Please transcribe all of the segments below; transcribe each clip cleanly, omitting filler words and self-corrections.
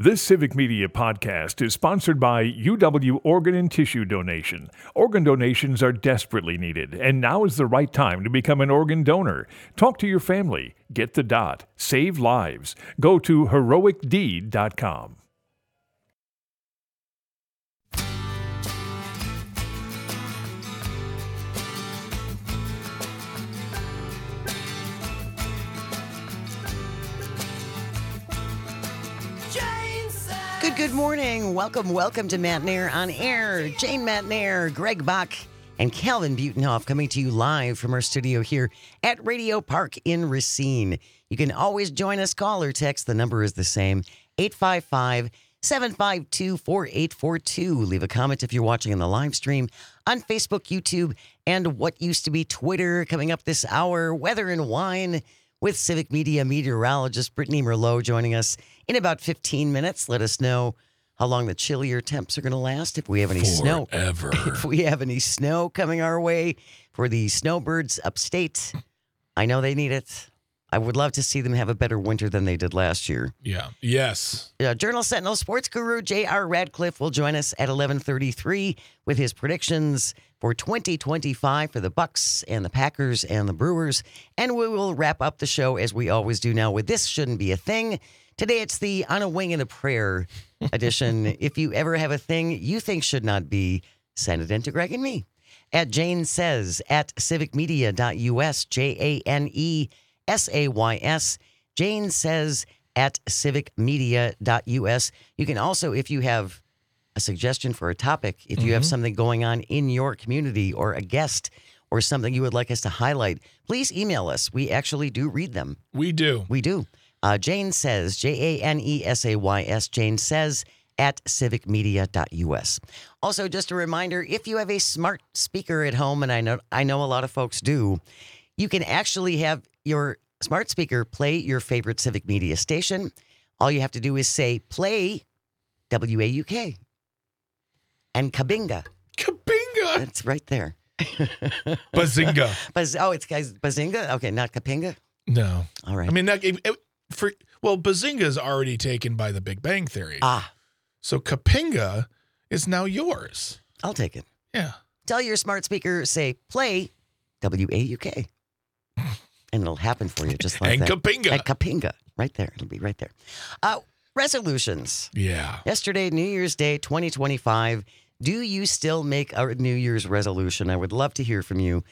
This Civic Media podcast is sponsored by UW Organ and Tissue Donation. Organ donations are desperately needed, and now is the right time to become an organ donor. Talk to your family. Get the dot. Save lives. Go to heroicdeed.com. Good morning. Welcome to Matt Nair on Air. Jane Matt Nair, Greg Bach, and Calvin Butenhoff coming to you live from our studio here at Radio Park in Racine. You can always join us, call or text. The number is the same, 855-752-4842. Leave a comment if you're watching on the live stream on Facebook, YouTube, and what used to be Twitter. Coming up this hour, Weather and Wine with Civic Media meteorologist Brittany Merlot joining us in about 15 minutes. Let us know how long the chillier temps are going to last, if we have any snow. If we have any snow coming our way for the snowbirds upstate. I know they need it. I would love to see them have a better winter than they did last year. Yeah. Yes. Journal Sentinel sports guru J.R. Radcliffe will join us at 11:33 with his predictions for 2025 for the Bucks and the Packers and the Brewers. And we will wrap up the show as we always do now with This Shouldn't Be a Thing. Today it's the On a Wing and a Prayer edition. If you ever have a thing you think should not be, send it in to Greg and me. At Jane Says at civicmedia.us, JANESAYS. Jane Says at civicmedia.us. You can also, if you have a suggestion for a topic, if you have something going on in your community or a guest or something you would like us to highlight, please email us. We actually do read them. We do. Jane Says, JANESAYS, Jane Says at civicmedia.us. Also, just a reminder, if you have a smart speaker at home, and I know a lot of folks do, you can actually have your smart speaker play your favorite Civic Media station. All you have to do is say, play WAUK. And Kabinga. Kabinga. It's right there. Bazinga. It's guys, Bazinga? Okay, not Kapinga? No. All right. I mean, Bazinga is already taken by the Big Bang Theory. So Kapinga is now yours. I'll take it. Yeah. Tell your smart speaker, say, play WAUK. And it'll happen for you just like and that. Kapinga. And Kapinga. Right there. It'll be right there. Resolutions. Yeah. Yesterday, New Year's Day 2025. Do you still make a New Year's resolution? I would love to hear from you.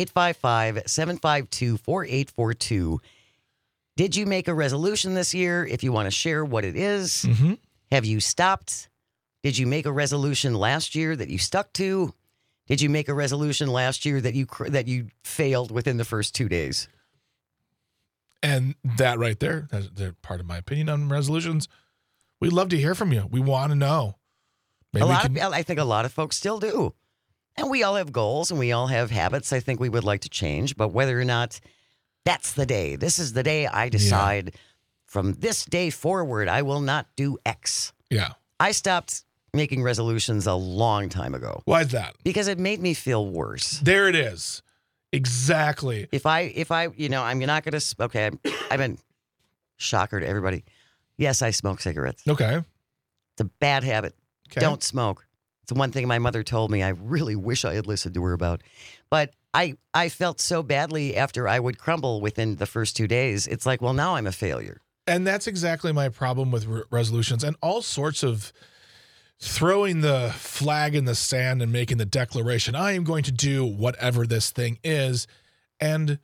855-752-4842. Did you make a resolution this year? If you want to share what it is. Mm-hmm. Have you stopped? Did you make a resolution last year that you stuck to? Did you make a resolution last year that you failed within the first 2 days? And that right there, that's part of my opinion on resolutions. We'd love to hear from you. We want to know. I think a lot of folks still do. And we all have goals and we all have habits I think we would like to change. But whether or not that's the day, this is the day I decide from this day forward, I will not do X. Yeah. I stopped making resolutions a long time ago. Why is that? Because it made me feel worse. There it is. Exactly. If I, I'm not going to, okay, I've been shocker to everybody. Yes, I smoke cigarettes. Okay. It's a bad habit. Okay. Don't smoke. It's one thing my mother told me I really wish I had listened to her about. But I felt so badly after I would crumble within the first 2 days. It's like, well, now I'm a failure. And that's exactly my problem with resolutions and all sorts of throwing the flag in the sand and making the declaration, I am going to do whatever this thing is. And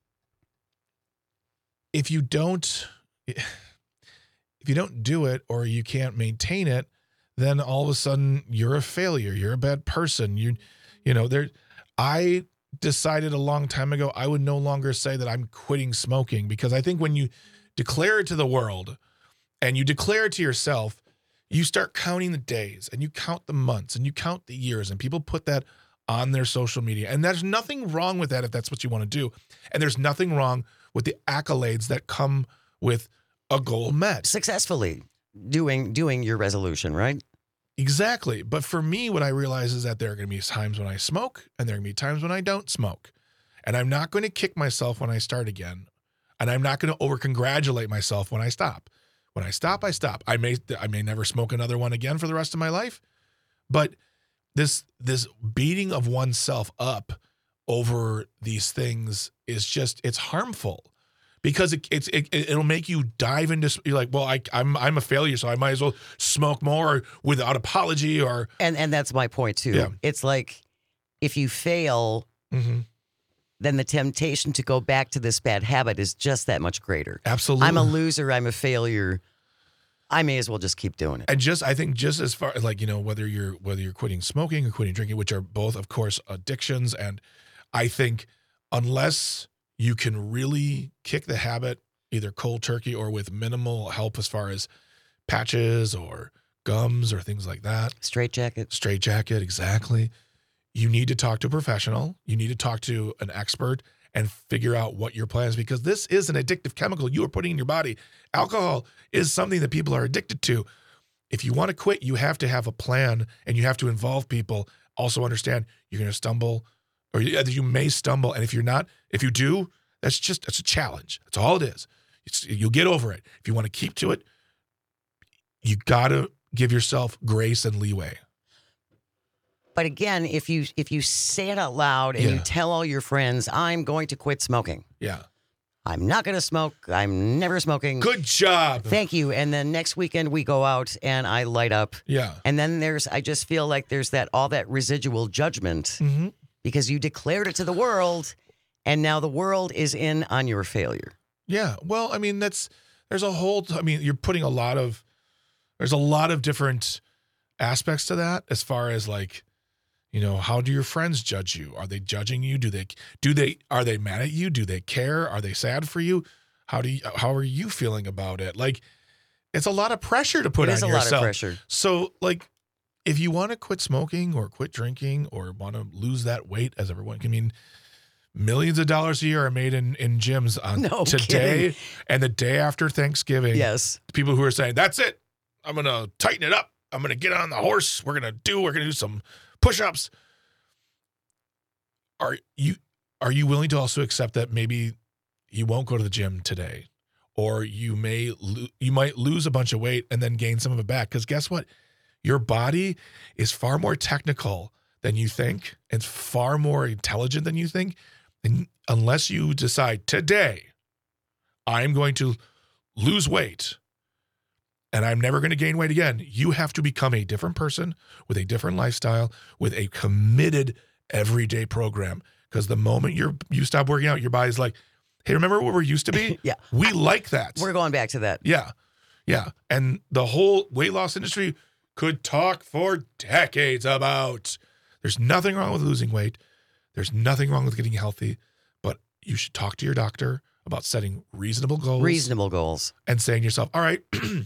if you don't do it or you can't maintain it, then all of a sudden you're a failure. You're a bad person. I decided a long time ago, I would no longer say that I'm quitting smoking, because I think when you declare it to the world and you declare it to yourself, you start counting the days and you count the months and you count the years, and people put that on their social media. And there's nothing wrong with that if that's what you want to do. And there's nothing wrong with the accolades that come with a goal met. Successfully doing your resolution, right? Exactly. But for me, what I realize is that there are going to be times when I smoke and there are going to be times when I don't smoke. And I'm not going to kick myself when I start again. And I'm not going to over-congratulate myself when I stop. When I stop, I stop. I may never smoke another one again for the rest of my life, but this beating of oneself up over these things is just, it's harmful because it'll make you dive into, you're like, well, I'm a failure, so I might as well smoke more without apology or. And that's my point too. Yeah. It's like if you fail, then the temptation to go back to this bad habit is just that much greater. Absolutely. I'm a loser. I'm a failure. I may as well just keep doing it. And I think just as far as like, whether you're quitting smoking or quitting drinking, which are both, of course, addictions. And I think unless you can really kick the habit, either cold turkey or with minimal help as far as patches or gums or things like that. Straitjacket, exactly. You need to talk to a professional. You need to talk to an expert and figure out what your plan is, because this is an addictive chemical you are putting in your body. Alcohol is something that people are addicted to. If you want to quit, you have to have a plan and you have to involve people. Also understand you're going to stumble, or you may stumble. And if you do, that's a challenge. That's all it is. You'll get over it. If you want to keep to it, you got to give yourself grace and leeway. But again, if you say it out loud and you tell all your friends, I'm going to quit smoking. Yeah. I'm not going to smoke. I'm never smoking. Good job. Thank you. And then next weekend we go out and I light up. Yeah. And then I just feel like there's all that residual judgment because you declared it to the world and now the world is in on your failure. Yeah. Well, I mean, you're putting there's a lot of different aspects to that as far as like, how do your friends judge you? Are they judging you? Are they mad at you? Do they care? Are they sad for you? How are you feeling about it? Like, it's a lot of pressure to put on yourself. It is a lot of pressure. So like, if you want to quit smoking or quit drinking or want to lose that weight, as everyone can, millions of dollars a year are made in gyms on today kidding. And the day after Thanksgiving. Yes. People who are saying, that's it. I'm going to tighten it up. I'm going to get on the horse. We're going to do some push-ups. Are you willing to also accept that maybe you won't go to the gym today, or you might lose a bunch of weight and then gain some of it back? Because guess what? Your body is far more technical than you think and far more intelligent than you think. And unless you decide today, I'm going to lose weight and I'm never going to gain weight again, you have to become a different person with a different lifestyle, with a committed everyday program. Because the moment you stop working out, your body's like, hey, remember what we used to be? Yeah. We like that. We're going back to that. Yeah. Yeah. And the whole weight loss industry could talk for decades about there's nothing wrong with losing weight. There's nothing wrong with getting healthy, but you should talk to your doctor about setting reasonable goals. And saying to yourself, all right,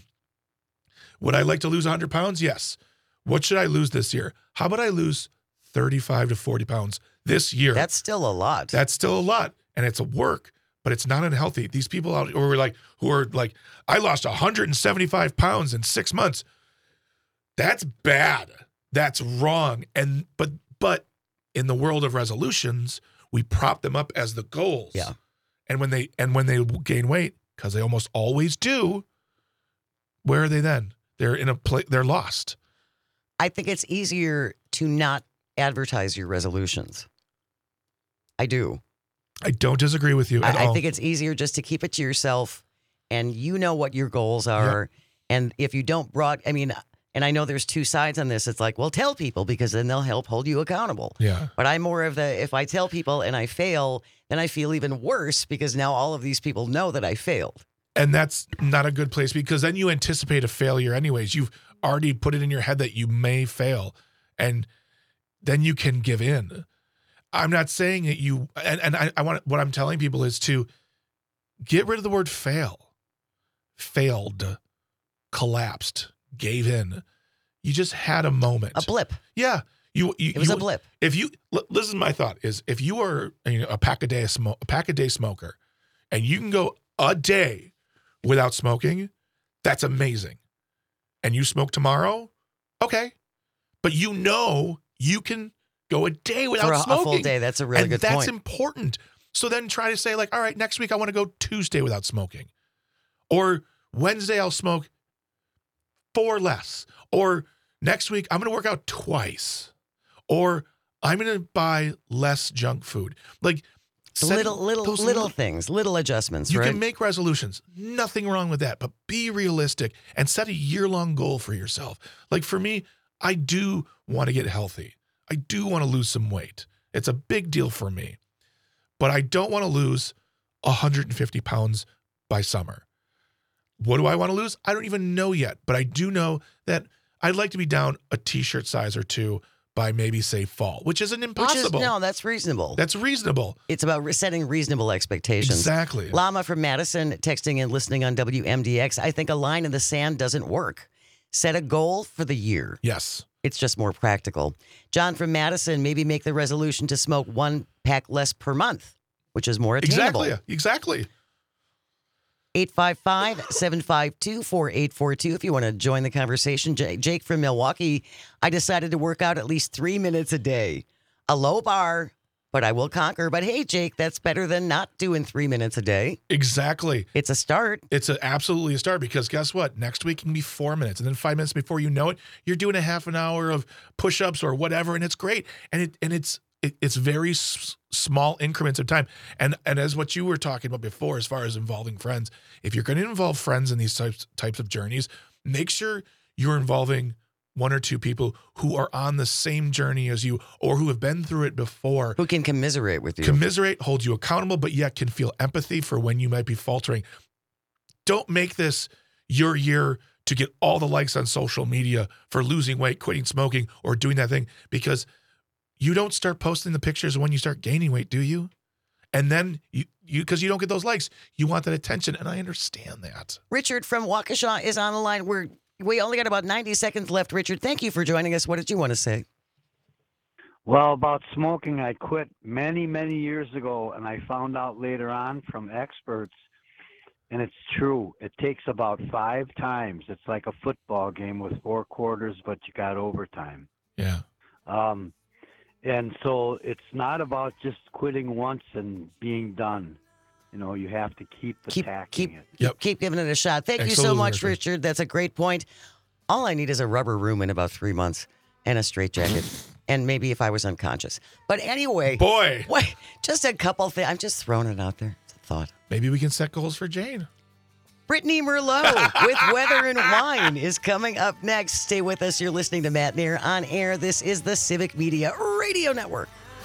would I like to lose 100 pounds? Yes. What should I lose this year? How about I lose 35 to 40 pounds this year? That's still a lot. And it's a work, but it's not unhealthy. These people out who are like, I lost 175 pounds in 6 months. That's bad. That's wrong. But in the world of resolutions, we prop them up as the goals. Yeah. And when they gain weight, because they almost always do, where are they then? They're in they're lost. I think it's easier to not advertise your resolutions. I do. I don't disagree with you at all. I think it's easier just to keep it to yourself, and you know what your goals are. Yep. And if you don't and I know there's two sides on this. It's like, well, tell people because then they'll help hold you accountable. Yeah. But I'm more of if I tell people and I fail, then I feel even worse because now all of these people know that I failed. And that's not a good place because then you anticipate a failure anyways. You've already put it in your head that you may fail, and then you can give in. I'm not saying that what I'm telling people is to get rid of the word fail. Failed, collapsed, gave in. You just had a moment. A blip. Yeah. It was a blip. Listen, my thought is if you are a pack a day smoker and you can go a day without smoking, that's amazing. And you smoke tomorrow, okay. But you can go a day without smoking. A full day, that's a really good point. And that's important. So then try to say like, all right, next week I want to go Tuesday without smoking. Or Wednesday, I'll smoke 4 less. Or next week, I'm going to work out twice. Or I'm going to buy less junk food. Like Little things, little adjustments, you right? can make resolutions. Nothing wrong with that. But be realistic and set a year-long goal for yourself. Like for me, I do want to get healthy. I do want to lose some weight. It's a big deal for me. But I don't want to lose 150 pounds by summer. What do I want to lose? I don't even know yet. But I do know that I'd like to be down a t-shirt size or 2 by maybe, say, fall, which isn't impossible. No, that's reasonable. That's reasonable. It's about setting reasonable expectations. Exactly. Llama from Madison texting and listening on WMDX. I think a line in the sand doesn't work. Set a goal for the year. Yes. It's just more practical. John from Madison, maybe make the resolution to smoke 1 pack less per month, which is more attainable. Exactly. 855-752-4842 if you want to join the conversation. Jake from Milwaukee, I decided to work out at least 3 minutes a day. A low bar, but I will conquer. But hey, Jake, that's better than not doing 3 minutes a day. Exactly. It's a start. It's absolutely a start because guess what? Next week can be 4 minutes. And then 5 minutes before you know it, you're doing a half an hour of push-ups or whatever. And it's great. And it's very small increments of time. And as what you were talking about before, as far as involving friends, if you're going to involve friends in these types of journeys, make sure you're involving 1 or 2 people who are on the same journey as you or who have been through it before. Who can commiserate with you. Commiserate, hold you accountable, but yet can feel empathy for when you might be faltering. Don't make this your year to get all the likes on social media for losing weight, quitting smoking, or doing that thing, because you don't start posting the pictures when you start gaining weight, do you? And then because you don't get those likes, you want that attention, and I understand that. Richard from Waukesha is on the line. We only got about 90 seconds left. Richard, thank you for joining us. What did you want to say? Well, about smoking, I quit many, many years ago, and I found out later on from experts, and it's true, it takes about 5 times. It's like a football game with 4 quarters, but you got overtime. Yeah. And so it's not about just quitting once and being done. You know, you have to keep attacking it. Keep giving it a shot. Thank you so much, Richard. That's a great point. All I need is a rubber room in about 3 months and a straitjacket. And maybe if I was unconscious. But anyway. Boy. Wait, just a couple things. I'm just throwing it out there. It's a thought. Maybe we can set goals for Jane. Brittany Merlot with Weather and Wine is coming up next. Stay with us. You're listening to Matt Nair on air. This is the Civic Media Radio Network.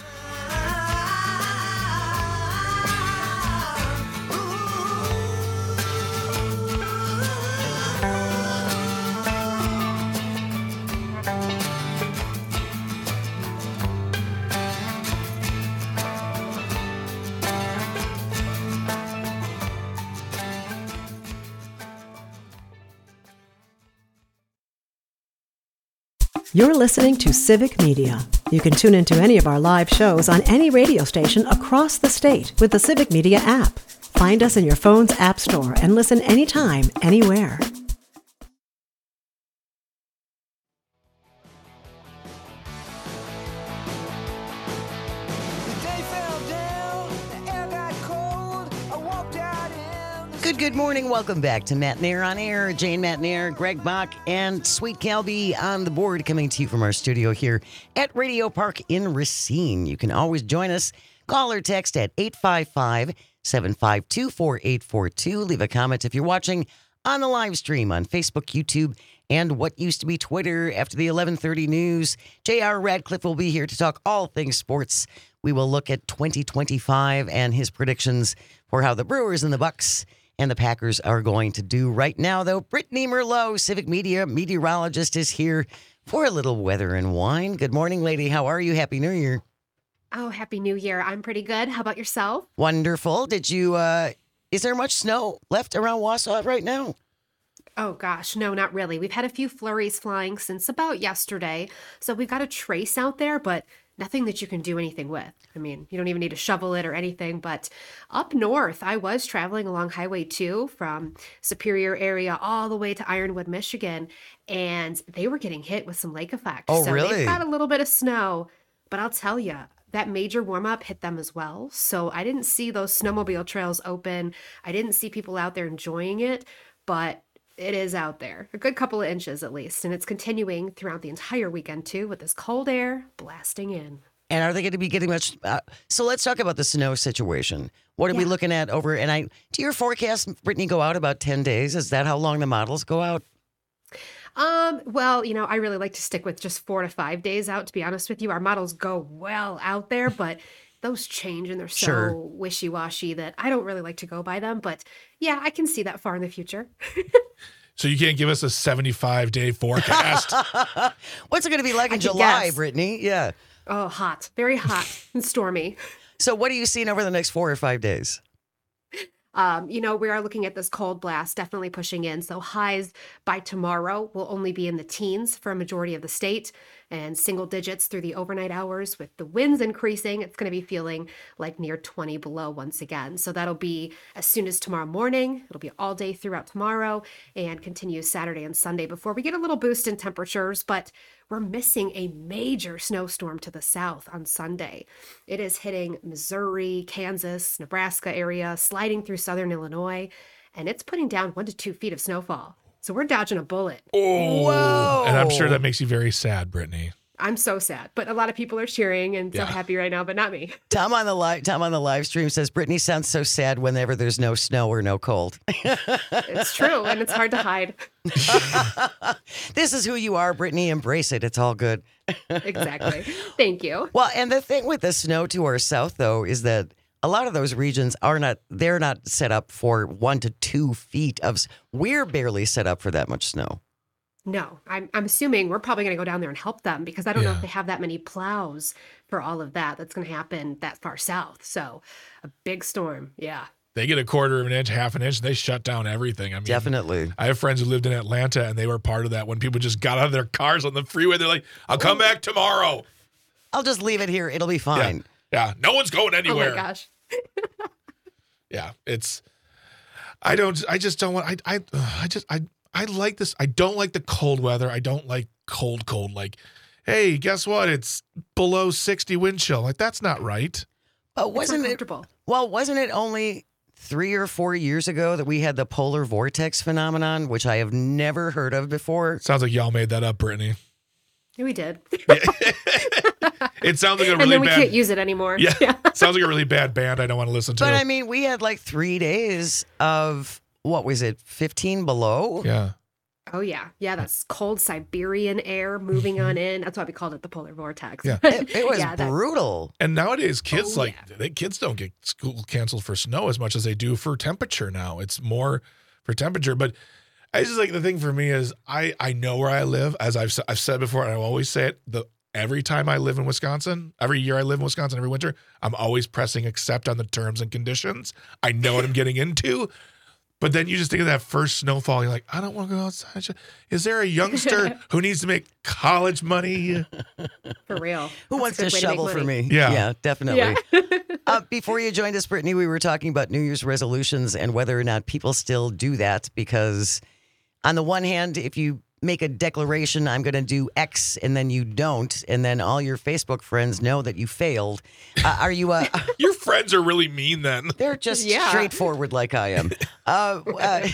You're listening to Civic Media. You can tune into any of our live shows on any radio station across the state with the Civic Media app. Find us in your phone's app store and listen anytime, anywhere. Good morning. Welcome back to Matt Nair on air. Jane Matt Nair, Greg Bach, and Sweet Calby on the board, coming to you from our studio here at Radio Park in Racine. You can always join us. Call or text at 855-752-4842. Leave a comment if you're watching on the live stream on Facebook, YouTube, and what used to be Twitter. After the 11:30 news, J.R. Radcliffe will be here to talk all things sports. We will look at 2025 and his predictions for how the Brewers and the Bucks and the Packers are going to do. Right now, though, Brittany Merlot, Civic Media meteorologist, is here for a little weather and wine. Good morning, lady. How are you? Happy New Year. Oh, Happy New Year. I'm pretty good. How about yourself? Wonderful. Did you, is there much snow left around Wausau right now? Oh, gosh. No, not really. We've had a few flurries flying since about yesterday. So we've got a trace out there, but nothing that you can do anything with. I mean, you don't even need to shovel it or anything. But up north, I was traveling along Highway 2 from Superior area all the way to Ironwood, Michigan, and they were getting hit with some lake effect. Oh, so really? They've got a little bit of snow, but I'll tell you, that major warm-up hit them as well. So I didn't see those snowmobile trails open. I didn't see people out there enjoying it. but it is out there. A good couple of inches at least. And it's continuing throughout the entire weekend too, with this cold air blasting in. And are they going to be getting much? So let's talk about the snow situation. What are we looking at over? And do your forecasts, Brittany, go out about 10 days? Is that how long the models go out? Well, I really like to stick with just 4 to 5 days out, to be honest with you. Our models go well out there, but those change and they're so wishy-washy that I don't really like to go by them. But yeah, I can see that far in the future. So you can't give us a 75-day forecast? What's it going to be like in July, Brittany? Yeah. Oh, hot. Very hot and stormy. So what are you seeing over the next 4 or 5 days? We are looking at this cold blast definitely pushing in. So highs by tomorrow will only be in the teens for a majority of the state and single digits through the overnight hours. With the winds increasing, it's going to be feeling like near 20 below once again. So that'll be as soon as tomorrow morning. It'll be all day throughout tomorrow and continue Saturday and Sunday before we get a little boost in temperatures. But we're missing a major snowstorm to the south on Sunday. It is hitting Missouri, Kansas, Nebraska area, sliding through southern Illinois, and it's putting down 1 to 2 feet of snowfall. So we're dodging a bullet. Oh, whoa. And I'm sure that makes you very sad, Brittany. I'm so sad, but a lot of people are cheering and so happy right now, but not me. Tom on the live stream says Brittany sounds so sad whenever there's no snow or no cold. It's true, and it's hard to hide. This is who you are, Brittany. Embrace it. It's all good. Exactly. Thank you. Well, and the thing with the snow to our south, though, is that a lot of those regions they're not set up for 1 to 2 feet of. We're barely set up for that much snow. No, I'm assuming we're probably going to go down there and help them because I don't know if they have that many plows for all of that. That's going to happen that far south. So a big storm. Yeah. They get a quarter of an inch, half an inch, and they shut down everything. I mean, definitely. I have friends who lived in Atlanta, and they were part of that. When people just got out of their cars on the freeway, they're like, I'll come back tomorrow. I'll just leave it here. It'll be fine. Yeah. No one's going anywhere. Oh, my gosh. Yeah. I like this. I don't like the cold weather. I don't like cold. Like, hey, guess what? It's below 60 wind chill. Like, that's not right. But wasn't it only 3 or 4 years ago that we had the polar vortex phenomenon, which I have never heard of before? Sounds like y'all made that up, Brittany. Yeah, we did. It sounds like a really bad... And then we can't use it anymore. Yeah. Sounds like a really bad band I don't want to listen to. But, I mean, we had like 3 days of, what was it, 15 below? Yeah. Oh, yeah. Yeah, that's cold Siberian air moving on in. That's why we called it the polar vortex. Yeah. It was brutal. And nowadays, kids kids don't get school canceled for snow as much as they do for temperature now. It's more for temperature. But I just like the thing for me is I know where I live. As I've said before, and I always say it, every time I live in Wisconsin, every year I live in Wisconsin, every winter, I'm always pressing accept on the terms and conditions. I know what I'm getting into. But then you just think of that first snowfall. You're like, I don't want to go outside. Is there a youngster who needs to make college money? For real. Who wants to shovel for me? Yeah, definitely. Before you joined us, Brittany, we were talking about New Year's resolutions and whether or not people still do that. Because on the one hand, if you make a declaration, I'm going to do X, and then you don't, and then all your Facebook friends know that you failed. Are you Your friends are really mean then. They're just straightforward like I am. Are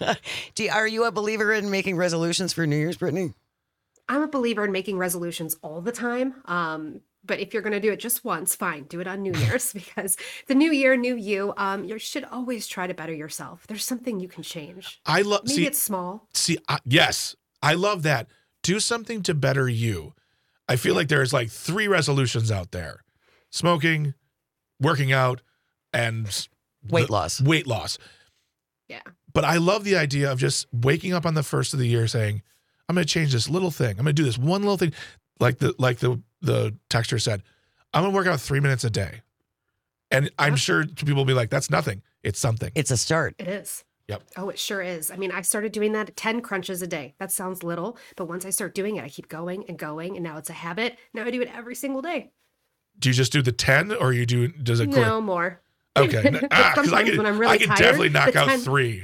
you a believer in making resolutions for New Year's, Brittany? I'm a believer in making resolutions all the time. But if you're going to do it just once, fine, do it on New Year's because the new year, new you. You should always try to better yourself. There's something you can change. Maybe it's small. Yes. I love that. Do something to better you. I feel like there's like 3 resolutions out there: smoking, working out, and weight loss. Weight loss. Yeah. But I love the idea of just waking up on the first of the year saying, I'm going to change this little thing. I'm going to do this one little thing. Like the texter said, I'm going to work out 3 minutes a day. And I'm sure people will be like, that's nothing. It's something. It's a start. It is. Yep. Oh, it sure is. I mean, I started doing that at 10 crunches a day. That sounds little, but once I start doing it, I keep going, and now it's a habit. Now I do it every single day. Do you just do the 10 or does it go? No, more. Okay. Because I could definitely knock out 3.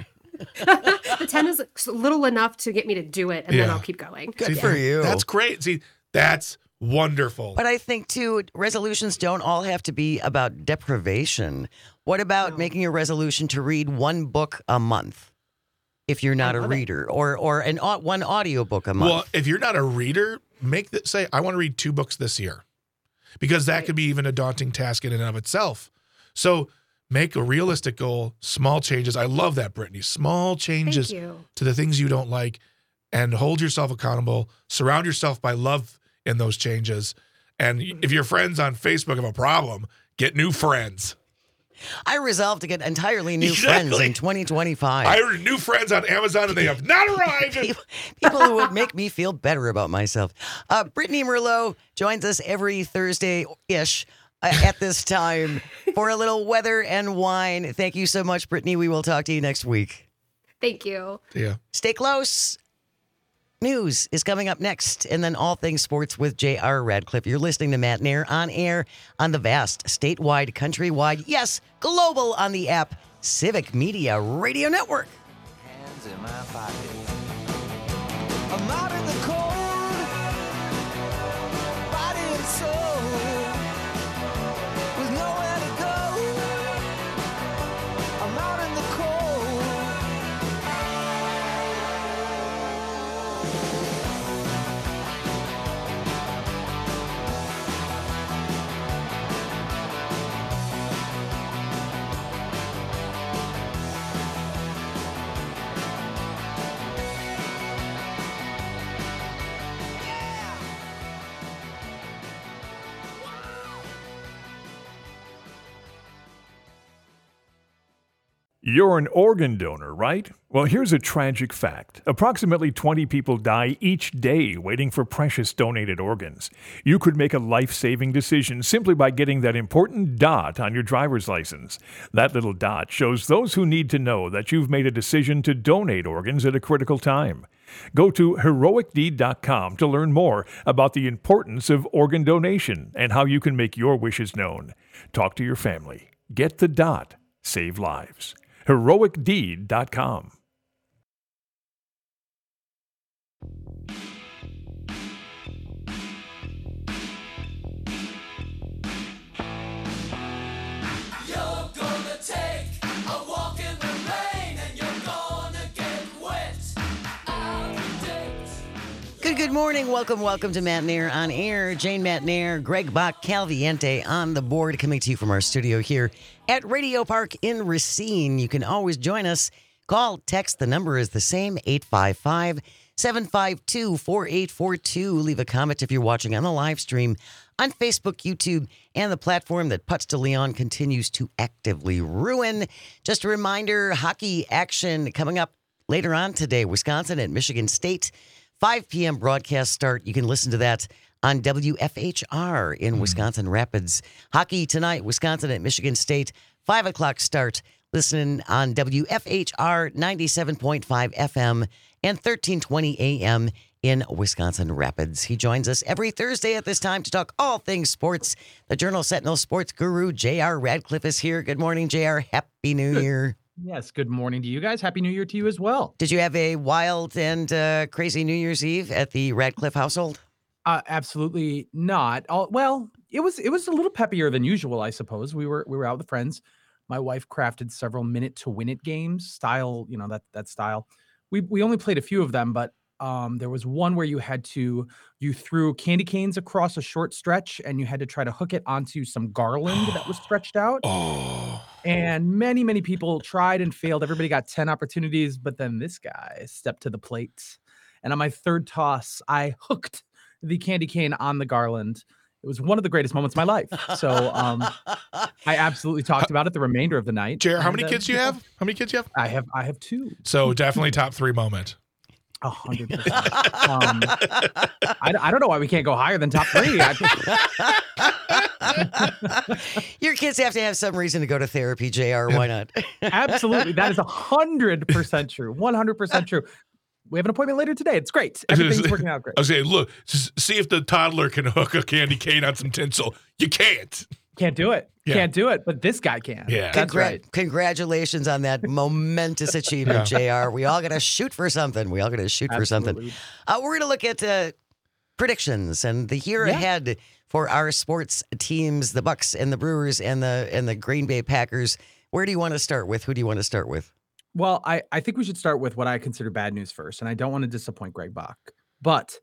The 10 is little enough to get me to do it, and then I'll keep going. Good for you. That's great. See, that's wonderful. But I think, too, resolutions don't all have to be about deprivation. What about making a resolution to read 1 book a month? if you're not a love it. reader, or one audiobook a month. Well, if you're not a reader, say, I want to read 2 books this year, because that could be even a daunting task in and of itself. So make a realistic goal, small changes. I love that, Brittany. Small changes Thank you. to the things you don't like, and hold yourself accountable. Surround yourself by love in those changes. And if your friends on Facebook have a problem, get new friends. I resolved to get entirely new friends in 2025. I ordered new friends on Amazon, and they have not arrived. People who would make me feel better about myself. Brittany Merlot joins us every Thursday-ish at this time for a little weather and wine. Thank you so much, Brittany. We will talk to you next week. Thank you. Yeah. Stay close. News is coming up next, and then all things sports with J.R. Radcliffe. You're listening to Matt Nair on air on the vast, statewide, countrywide, yes, global on the app, Civic Media Radio Network. Hands in my pocket. I'm out in the cold, body and soul, with nowhere to go. I'm out in the cold. You're an organ donor, right? Well, here's a tragic fact. Approximately 20 people die each day waiting for precious donated organs. You could make a life-saving decision simply by getting that important dot on your driver's license. That little dot shows those who need to know that you've made a decision to donate organs at a critical time. Go to heroicdeed.com to learn more about the importance of organ donation and how you can make your wishes known. Talk to your family. Get the dot. Save lives. heroicdeed.com. You're gonna take a walk in the rain and you're gonna get wet. I'll predict. Good morning. Welcome to Matt Nair on air. Jane Matt Nair, Greg Bach, Calviente on the board, coming to you from our studio here at Radio Park in Racine. You can always join us. Call, text, the number is the same, 855-752-4842. Leave a comment if you're watching on the live stream on Facebook, YouTube, and the platform that Putz de Leon continues to actively ruin. Just a reminder, hockey action coming up later on today. Wisconsin at Michigan State. 5 p.m. broadcast start. You can listen to that on WFHR in Wisconsin Rapids. Hockey tonight, Wisconsin at Michigan State. 5 o'clock start. Listen on WFHR 97.5 FM and 1320 AM in Wisconsin Rapids. He joins us every Thursday at this time to talk all things sports. The Journal Sentinel sports guru, J.R. Radcliffe, is here. Good morning, J.R. Happy New Year. Yes, good morning to you guys. Happy New Year to you as well. Did you have a wild and crazy New Year's Eve at the Radcliffe household? Absolutely not. Well, it was a little peppier than usual, I suppose. We were out with friends. My wife crafted several minute to win it games style, that style. We only played a few of them, but there was one where you threw candy canes across a short stretch and you had to try to hook it onto some garland that was stretched out. Oh. And many, many people tried and failed. Everybody got 10 opportunities, but then this guy stepped to the plate. And on my third toss, I hooked the candy cane on the garland. It was one of the greatest moments of my life. So I absolutely talked about it the remainder of the night. Jared, how many kids do you have? How many kids do you have? I have 2. So definitely top 3 moment. 100%. I don't know why we can't go higher than top 3. Your kids have to have some reason to go to therapy, JR. Why not? Absolutely. That is 100% true. 100% true. We have an appointment later today. It's great. Everything's working out great. I was saying, look, see if the toddler can hook a candy cane on some tinsel. You can't. Can't do it. Yeah. Can't do it. But this guy can. Yeah. That's right. Congratulations on that momentous achievement, JR. We all got to shoot for something. For something. We're going to look at predictions and the year ahead for our sports teams, the Bucks and the Brewers and the Green Bay Packers. Where do you want to start with? Who do you want to start with? Well, I think we should start with what I consider bad news first, and I don't want to disappoint Greg Bach. But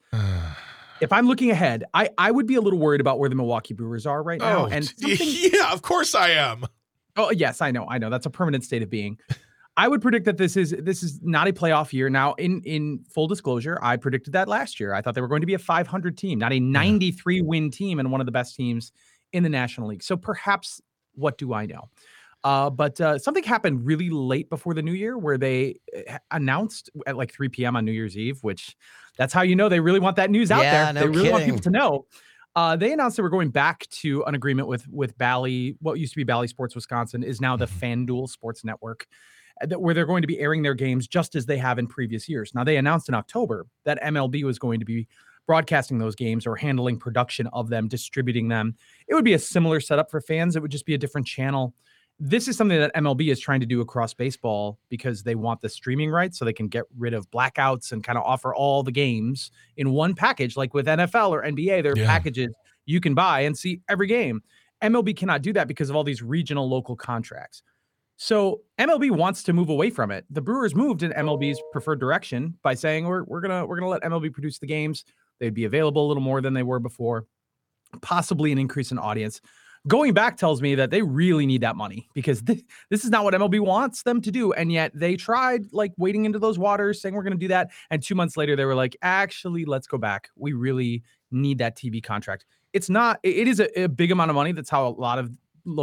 if I'm looking ahead, I would be a little worried about where the Milwaukee Brewers are right now. And yeah, of course I am. oh yes, I know. That's a permanent state of being. I would predict that this is not a playoff year. Now, in full disclosure, I predicted that last year. I thought they were going to be a 500 team, not a 93 win team and one of the best teams in the National League. So perhaps, what do I know? But something happened really late before the new year where they announced at like 3 p.m. on New Year's Eve, which that's how you know they really want that news out there. No They really want kidding. people to know. They announced they were going back to an agreement with Bally. What used to be Bally Sports Wisconsin is now the FanDuel Sports Network, where they're going to be airing their games just as they have in previous years. Now, they announced in October that MLB was going to be broadcasting those games or handling production of them, distributing them. It would be a similar setup for fans. It would just be a different channel. This is something that MLB is trying to do across baseball because they want the streaming rights so they can get rid of blackouts and kind of offer all the games in one package. Like with NFL or NBA, there are packages you can buy and see every game. MLB cannot do that because of all these regional local contracts. So MLB wants to move away from it. The Brewers moved in MLB's preferred direction by saying we're gonna let MLB produce the games. They'd be available a little more than they were before, possibly an increase in audience. Going back tells me that they really need that money because this is not what MLB wants them to do. And yet they tried like wading into those waters saying we're going to do that. And 2 months later, they were like, actually, let's go back. We really need that TV contract. It is a big amount of money. That's how a lot of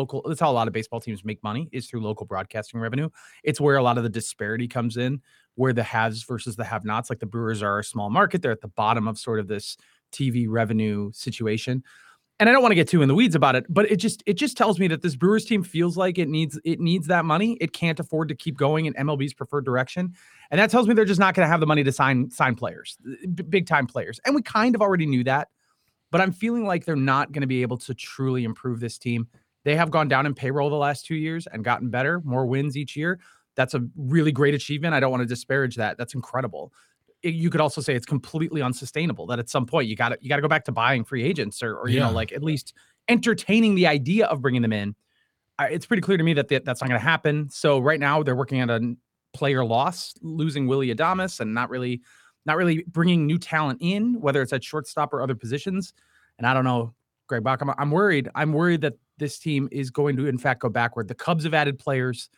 baseball teams make money, is through local broadcasting revenue. It's where a lot of the disparity comes in, where the haves versus the have-nots. Like the Brewers are a small market. They're at the bottom of sort of this TV revenue situation. And I don't want to get too in the weeds about it, but it just tells me that this Brewers team feels like it needs that money. It can't afford to keep going in MLB's preferred direction. And that tells me they're just not going to have the money to sign players, big time players. And we kind of already knew that, but I'm feeling like they're not going to be able to truly improve this team. They have gone down in payroll the last 2 years and gotten better, more wins each year. That's a really great achievement. I don't want to disparage that. That's incredible. You could also say it's completely unsustainable, that at some point you got to go back to buying free agents or you know, like at least entertaining the idea of bringing them in. It's pretty clear to me that that's not going to happen. So right now they're working at a player loss, losing Willy Adames and not really bringing new talent in, whether it's at shortstop or other positions. And I don't know, Greg Bach, I'm worried. I'm worried that this team is going to in fact go backward. The Cubs have added players.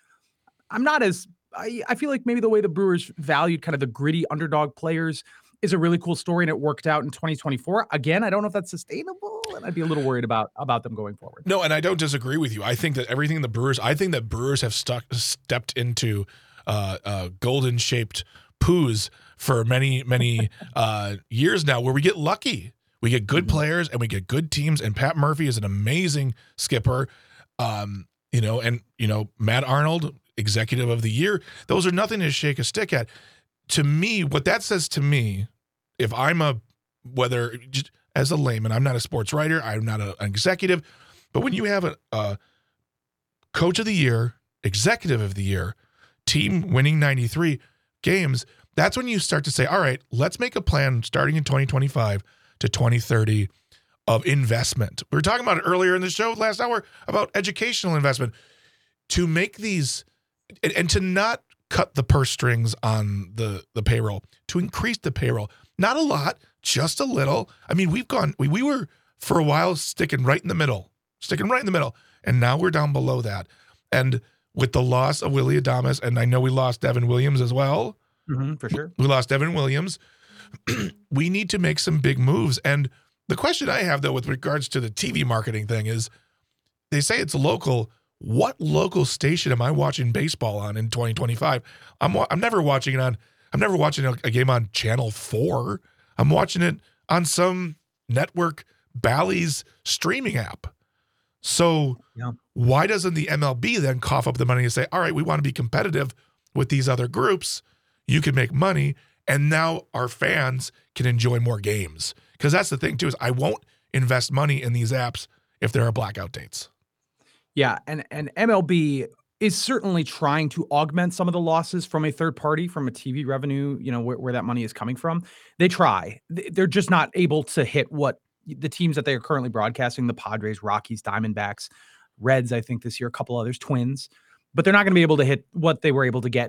I feel like maybe the way the Brewers valued kind of the gritty underdog players is a really cool story, and it worked out in 2024. Again, I don't know if that's sustainable, and I'd be a little worried about them going forward. No, and I don't disagree with you. I think that I think that Brewers have stepped into golden shaped poos for many years now, where we get lucky. We get good players and we get good teams, and Pat Murphy is an amazing skipper. Matt Arnold, executive of the year. Those are nothing to shake a stick at. To me, what that says to me, if I'm just as a layman, I'm not a sports writer, I'm not an executive, but when you have a coach of the year, executive of the year, team winning 93 games, that's when you start to say, all right, let's make a plan starting in 2025 to 2030 of investment. We were talking about it earlier in the show last hour about educational investment to make these and to not cut the purse strings on the payroll, to increase the payroll. Not a lot, just a little. I mean, we were for a while sticking right in the middle, and now we're down below that. And with the loss of Willy Adames, and I know we lost Devin Williams as well. For sure. We lost Devin Williams. We need to make some big moves. And the question I have, though, with regards to the TV marketing thing is, they say it's local. What local station am I watching baseball on in 2025? I'm never watching a game on Channel 4. I'm watching it on some network, Bally's streaming app. So why doesn't the MLB then cough up the money and say, all right, we want to be competitive with these other groups. You can make money, and now our fans can enjoy more games. Because that's the thing, too, is I won't invest money in these apps if there are blackout dates. Yeah, and MLB is certainly trying to augment some of the losses from a third party, from a TV revenue, where that money is coming from. They try. They're just not able to hit what the teams that they are currently broadcasting, the Padres, Rockies, Diamondbacks, Reds, I think this year, a couple others, Twins. But they're not going to be able to hit what they were able to get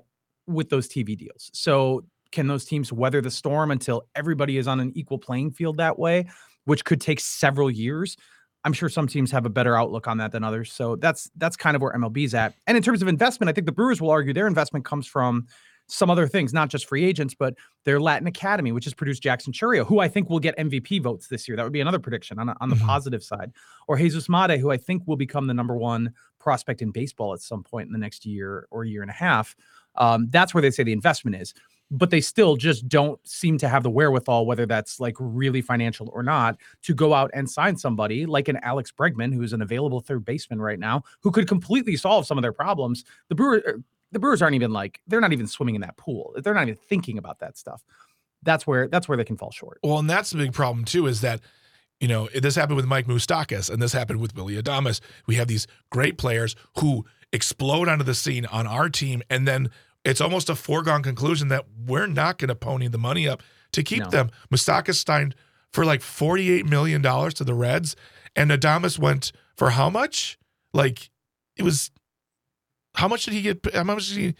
with those TV deals. So can those teams weather the storm until everybody is on an equal playing field that way, which could take several years? I'm sure some teams have a better outlook on that than others. So that's kind of where MLB's at. And in terms of investment, I think the Brewers will argue their investment comes from some other things, not just free agents, but their Latin Academy, which has produced Jackson Chourio, who I think will get MVP votes this year. That would be another prediction on the positive side. Or Jesus Mate, who I think will become the number one prospect in baseball at some point in the next year or year and a half. That's where they say the investment is. But they still just don't seem to have the wherewithal, whether that's like really financial or not, to go out and sign somebody like an Alex Bregman, who's an available third baseman right now, who could completely solve some of their problems. The Brewers aren't even they're not even swimming in that pool. They're not even thinking about that stuff. That's where they can fall short. Well, and that's the big problem too, is that, this happened with Mike Moustakas and this happened with Willy Adames. We have these great players who explode onto the scene on our team, and then it's almost a foregone conclusion that we're not going to pony the money up to keep them. Moustakas signed for like $48 million to the Reds, and Adames went for how much? How much did he get? How much did he?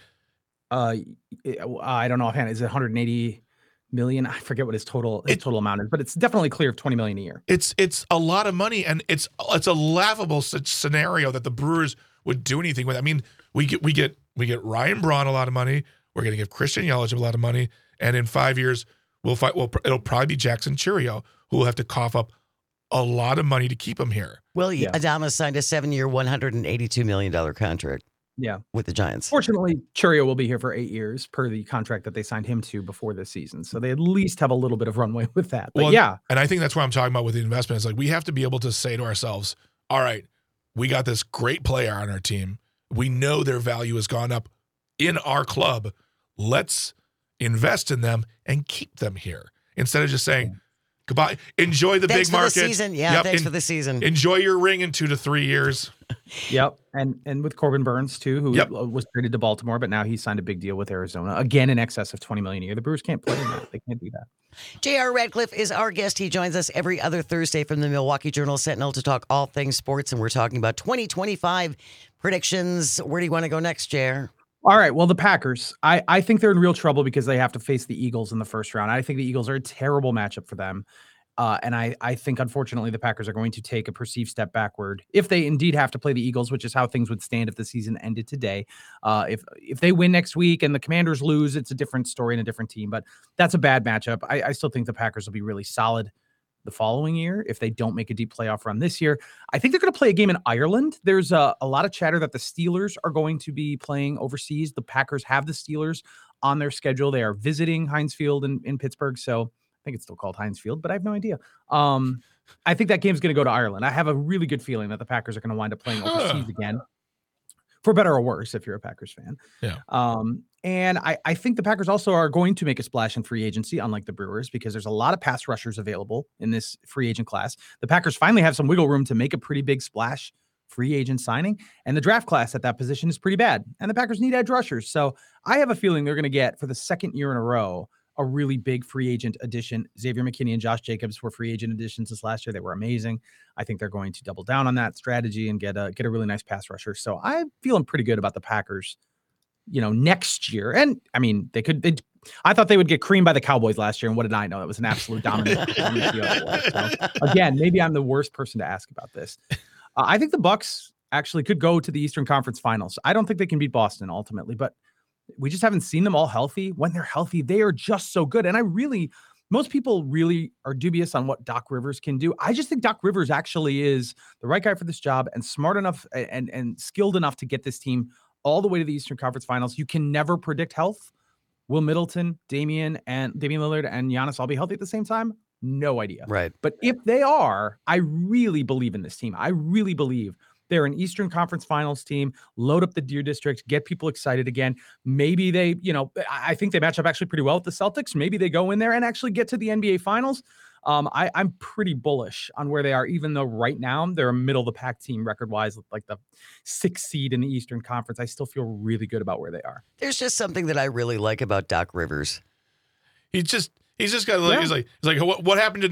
I don't know offhand. Is it 180 million? I forget what his total amount is, but it's definitely clear of 20 million a year. It's a lot of money, and it's a laughable scenario that the Brewers would do anything with. I mean, we get Ryan Braun a lot of money. We're going to give Christian Yelich a lot of money, and in 5 years it'll probably be Jackson Chourio who will have to cough up a lot of money to keep him here. Willy Adames signed a 7-year, $182 million contract. Yeah, with the Giants. Fortunately, Chourio will be here for 8 years per the contract that they signed him to before this season. So they at least have a little bit of runway with that. But and I think that's what I'm talking about with the investment. It's like we have to be able to say to ourselves, all right, we got this great player on our team. We know their value has gone up in our club. Let's invest in them and keep them here instead of just saying, goodbye. Enjoy the thanks big market. For the season. Yeah, thanks for the season. Enjoy your ring in 2 to 3 years. Yep. And with Corbin Burns, too, who was traded to Baltimore, but now he signed a big deal with Arizona, again in excess of $20 million a year. The Brewers can't play in that. They can't do that. J.R. Radcliffe is our guest. He joins us every other Thursday from the Milwaukee Journal-Sentinel to talk all things sports, and we're talking about 2025 predictions. Where do you want to go next, J.R.? All right. Well, the Packers, I think they're in real trouble because they have to face the Eagles in the first round. I think the Eagles are a terrible matchup for them. And I think, unfortunately, the Packers are going to take a perceived step backward if they indeed have to play the Eagles, which is how things would stand if the season ended today. If they win next week and the Commanders lose, it's a different story and a different team. But that's a bad matchup. I still think the Packers will be really solid the following year if they don't make a deep playoff run this year. I think they're going to play a game in Ireland. There's a lot of chatter that the Steelers are going to be playing overseas. The Packers have the Steelers on their schedule. They are visiting Heinz Field in Pittsburgh. So I think it's still called Heinz Field, but I have no idea. I think that game's going to go to Ireland. I have a really good feeling that the Packers are going to wind up playing overseas again, for better or worse, if you're a Packers fan. Yeah. And I think the Packers also are going to make a splash in free agency, unlike the Brewers, because there's a lot of pass rushers available in this free agent class. The Packers finally have some wiggle room to make a pretty big splash free agent signing, and the draft class at that position is pretty bad, and the Packers need edge rushers. So I have a feeling they're going to get, for the second year in a row, a really big free agent addition. Xavier McKinney and Josh Jacobs were free agent additions this last year. They were amazing. I think they're going to double down on that strategy and get a really nice pass rusher. So I'm feeling pretty good about the Packers, next year. And I mean, I thought they would get creamed by the Cowboys last year. And what did I know? It was an absolute dominant. So, again, maybe I'm the worst person to ask about this. I think the Bucks actually could go to the Eastern Conference Finals. I don't think they can beat Boston ultimately, but we just haven't seen them all healthy. When they're healthy, they are just so good. And most people really are dubious on what Doc Rivers can do. I just think Doc Rivers actually is the right guy for this job and smart enough and skilled enough to get this team all the way to the Eastern Conference Finals. You can never predict health. Will Middleton, Damian Lillard, and Giannis all be healthy at the same time? No idea. Right. But if they are, I really believe in this team. I really believe they're an Eastern Conference Finals team. Load up the Deer District, get people excited again. Maybe they, I think they match up actually pretty well with the Celtics. Maybe they go in there and actually get to the NBA Finals. I'm pretty bullish on where they are, even though right now they're a middle of the pack team record-wise, like the 6th seed in the Eastern Conference. I still feel really good about where they are. There's just something that I really like about Doc Rivers. He's just got he's like what happened tonight?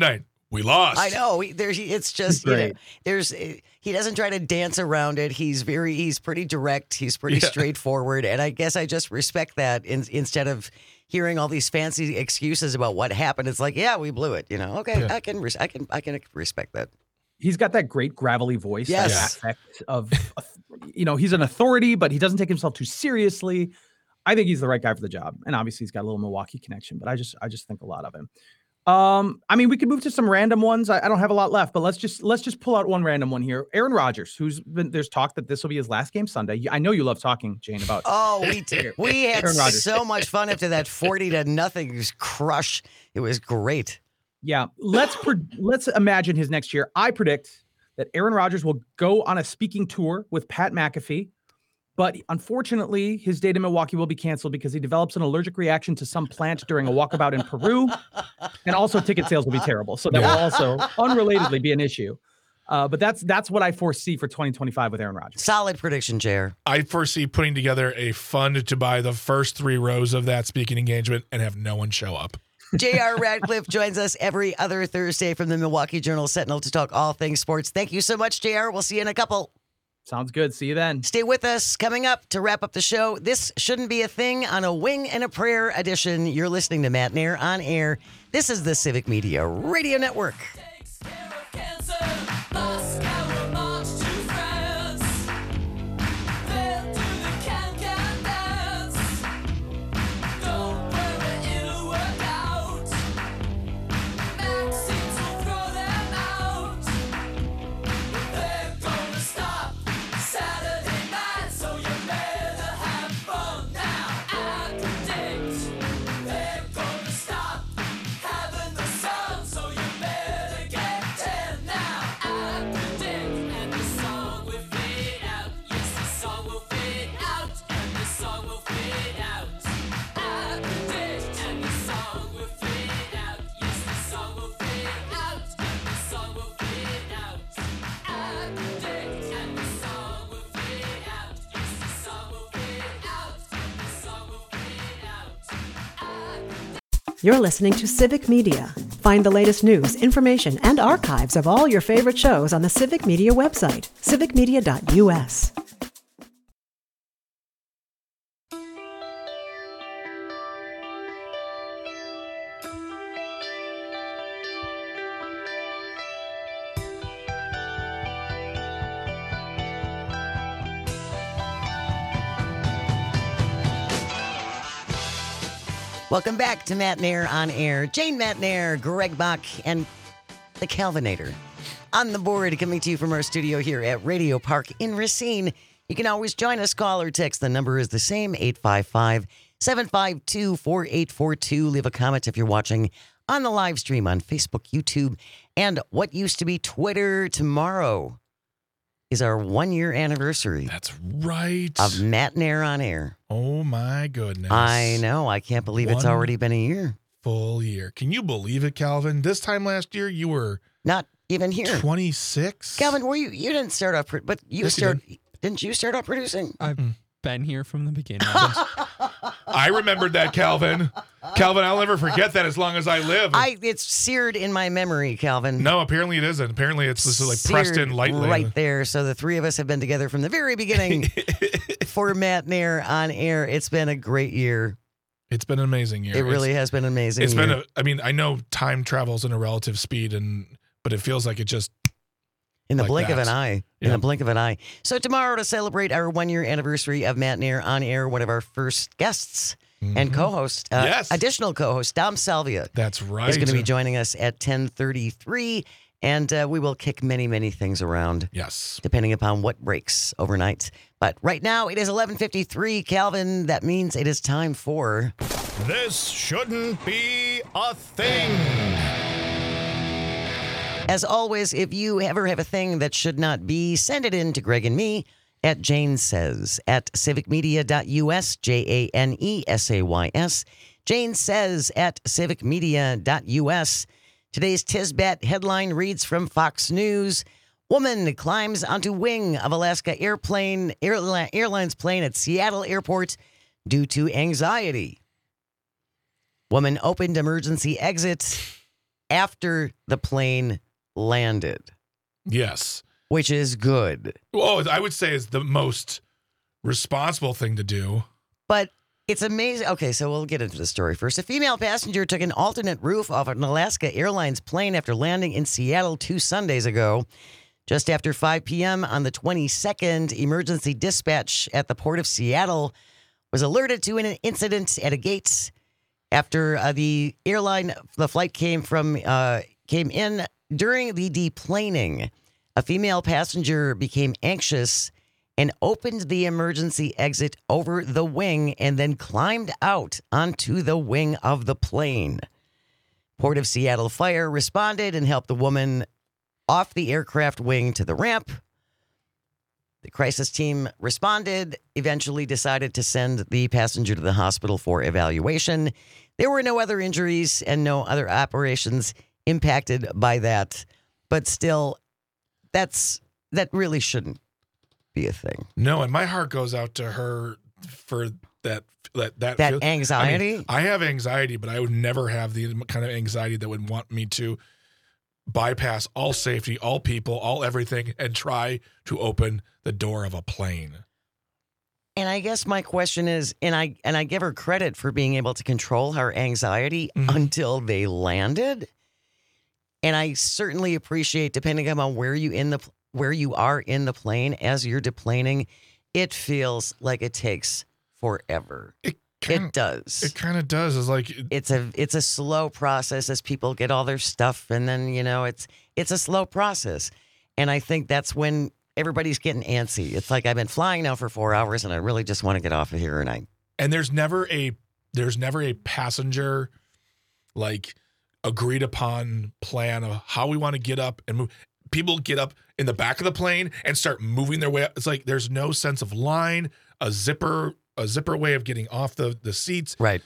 We lost. I know. It's just, you know, Great. he doesn't try to dance around it. He's pretty direct. He's pretty straightforward. And I guess I just respect that instead of hearing all these fancy excuses about what happened. It's like, yeah, we blew it. You know, okay, Yeah. I can respect that. He's got that great gravelly voice. Yes. That affect of, you know, he's an authority, but he doesn't take himself too seriously. I think he's the right guy for the job. And obviously he's got a little Milwaukee connection, but I just think a lot of him. I mean, we could move to some random ones. I don't have a lot left, but let's just pull out one random one here. Aaron Rodgers, there's talk that this will be his last game Sunday. I know you love talking, Jane, about. Oh, we did. We had Aaron Rodgers. so much fun after that 40-0 crush. It was great. Yeah, let's imagine his next year. I predict that Aaron Rodgers will go on a speaking tour with Pat McAfee, but unfortunately, his day to Milwaukee will be canceled because he develops an allergic reaction to some plant during a walkabout in Peru, and also ticket sales will be terrible. So that will also unrelatedly be an issue. But that's what I foresee for 2025 with Aaron Rodgers. Solid prediction, JR. I foresee putting together a fund to buy the first 3 rows of that speaking engagement and have no one show up. J.R. Radcliffe joins us every other Thursday from the Milwaukee Journal-Sentinel to talk all things sports. Thank you so much, JR. We'll see you in a couple. Sounds good. See you then. Stay with us. Coming up to wrap up the show, this shouldn't be a thing on a Wing and a Prayer edition. You're listening to Matt Nair on air. This is the Civic Media Radio Network. Takes care of cancer. Moscow will march to France. They'll do the can-can dance. Don't worry, it'll work out. Vaccines will throw them out. They're gonna stop Saturday night, so you better have fun now. I predict they're gonna stop having the sun, so you better get 10 now. I predict, and the song will fade out. Yes, the song will fade out, and the song will fade out. I predict, and the song will fade out. Yes, the song will fade out, and the song will fade out. I predict, and the song will fade out. Yes, the song will fade out, and the song will fade out. You're listening to Civic Media. Find the latest news, information, and archives of all your favorite shows on the Civic Media website, civicmedia.us. Welcome back to Matt Nair on air. Jane Matt Nair, Greg Bach, and the Calvinator on the board, coming to you from our studio here at Radio Park in Racine. You can always join us, call or text. The number is the same, 855-752-4842. Leave a comment if you're watching on the live stream on Facebook, YouTube, and what used to be Twitter. Tomorrow is our 1-year anniversary That's right. of Matt Nair on air. Oh, my goodness. I know. I can't believe it's 1 already been a year. full year. Can you believe it, Calvin? This time last year, you were Not even here. 26. Calvin, were you didn't start off, but you Yes, you start. Didn't you start off producing? I've been here from the beginning. I remembered that, Calvin. Calvin, I'll never forget that as long as I live. It's seared in my memory, Calvin. No, apparently it isn't. Apparently it's just like pressed in Seared lightly. right there. So the three of us have been together from the very beginning for Matt Nair on air. It's been a great year. It's been an amazing year. It really has been an amazing. It's year. been I mean, I know time travels in a relative speed, but it feels like it just. In the like blink of that. an eye. In Yeah. the blink of an eye. So tomorrow, to celebrate our 1-year anniversary of Matt Nair on air, one of our first guests and co-host, Yes. additional co-host, Dom Salvia, That's right. is going to be joining us at 10:33, and we will kick many, many things around. Yes. Depending upon what breaks overnight. But right now, it is 11:53. Calvin, that means it is time for... This shouldn't be a thing. As always, if you ever have a thing that should not be, send it in to Greg and me at Jane Says at civicmedia.us, JANESAYS. Jane Says at civicmedia.us. Today's Tisbat headline reads from Fox News. Woman climbs onto wing of Alaska Airlines plane at Seattle Airport due to anxiety. Woman opened emergency exit after the plane landed, Yes. which is good. Oh, I would say is the most responsible thing to do. But it's amazing. Okay, so we'll get into the story first. A female passenger took an alternate roof off an Alaska Airlines plane after landing in Seattle 2 Sundays ago. Just after 5 p.m. on the 22nd, emergency dispatch at the Port of Seattle was alerted to an incident at a gate after the flight came in during the deplaning. A female passenger became anxious and opened the emergency exit over the wing and then climbed out onto the wing of the plane. Port of Seattle Fire responded and helped the woman off the aircraft wing to the ramp. The crisis team responded, eventually decided to send the passenger to the hospital for evaluation. There were no other injuries and no other operations impacted by that. But still, that really shouldn't be a thing. No, and my heart goes out to her for that anxiety. I mean, I have anxiety, but I would never have the kind of anxiety that would want me to bypass all safety, all people, all everything, and try to open the door of a plane. And I guess my question is, and I give her credit for being able to control her anxiety until they landed. And I certainly appreciate, depending on where you are in the plane as you're deplaning, it feels like it takes forever. It does. It kind of does. It's like it's a slow process as people get all their stuff, and then it's a slow process. And I think that's when everybody's getting antsy. It's like I've been flying now for 4 hours, and I really just want to get off of here. And there's never a passenger like agreed upon plan of how we want to get up and move. People get up in the back of the plane and start moving their way up. It's like there's no sense of line, a zipper way of getting off the seats. Right.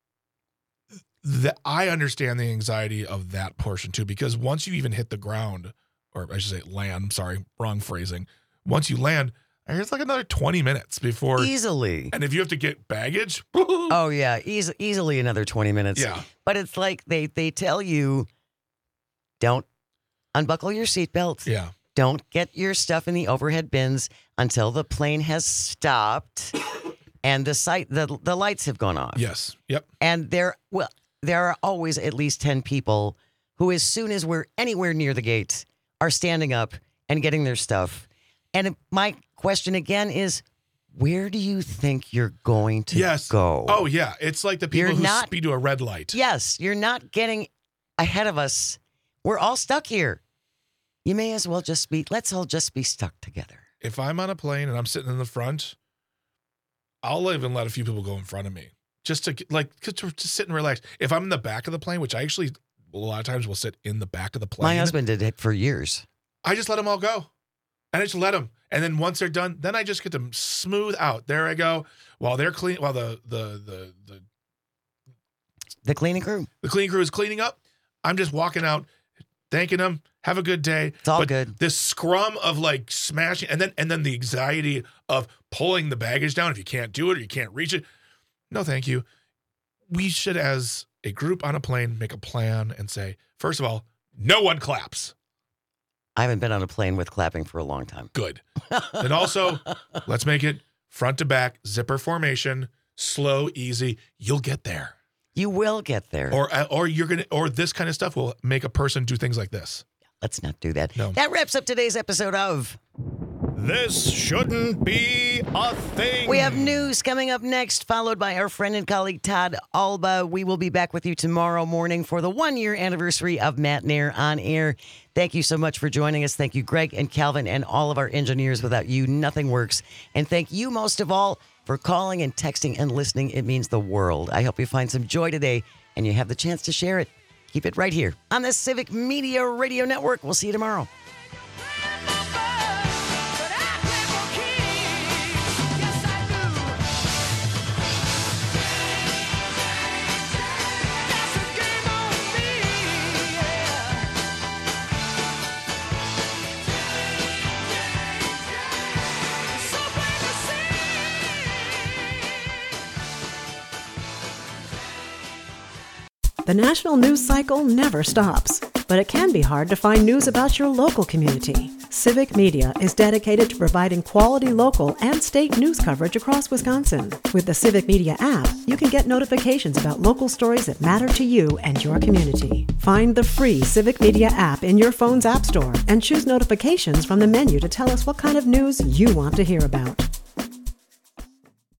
I understand the anxiety of that portion too, because once you even hit the ground, or I should say land, I'm sorry, wrong phrasing. Once you land, it's like another 20 minutes before. Easily. And if you have to get baggage. Oh, yeah. Easily another 20 minutes. Yeah. But it's like they tell you, don't unbuckle your seatbelt. Yeah. Don't get your stuff in the overhead bins until the plane has stopped and the lights have gone off. Yes. Yep. And there are always at least 10 people who, as soon as we're anywhere near the gate, are standing up and getting their stuff. And my question again is, where do you think you're going to go? Oh, yeah. It's like the people who speed to a red light. Yes. You're not getting ahead of us. We're all stuck here. You may as well let's all just be stuck together. If I'm on a plane and I'm sitting in the front, I'll even let a few people go in front of me just to sit and relax. If I'm in the back of the plane, which I actually a lot of times will sit in the back of the plane. My husband did it for years. I just let them all go. And I just let them. And then once they're done, then I just get them smooth out. There I go. While they're clean, while the cleaning crew is cleaning up, I'm just walking out, thanking them. Have a good day. It's all good. This scrum of like smashing, and then the anxiety of pulling the baggage down if you can't do it or you can't reach it. No, thank you. We should, as a group on a plane, make a plan and say, first of all, no one claps. I haven't been on a plane with clapping for a long time. Good. Then also, let's make it front to back, zipper formation, slow, easy. You'll get there. You will get there. Or this kind of stuff will make a person do things like this. Let's not do that. No. That wraps up today's episode of This Shouldn't Be a Thing. We have news coming up next, followed by our friend and colleague Todd Alba. We will be back with you tomorrow morning for the 1-year anniversary of Matt Nair on Air. Thank you so much for joining us. Thank you, Greg and Calvin, and all of our engineers. Without you, nothing works. And thank you most of all for calling and texting and listening. It means the world. I hope you find some joy today and you have the chance to share it. Keep it right here on the Civic Media Radio Network. We'll see you tomorrow. The national news cycle never stops, but it can be hard to find news about your local community. Civic Media is dedicated to providing quality local and state news coverage across Wisconsin. With the Civic Media app, you can get notifications about local stories that matter to you and your community. Find the free Civic Media app in your phone's app store and choose notifications from the menu to tell us what kind of news you want to hear about.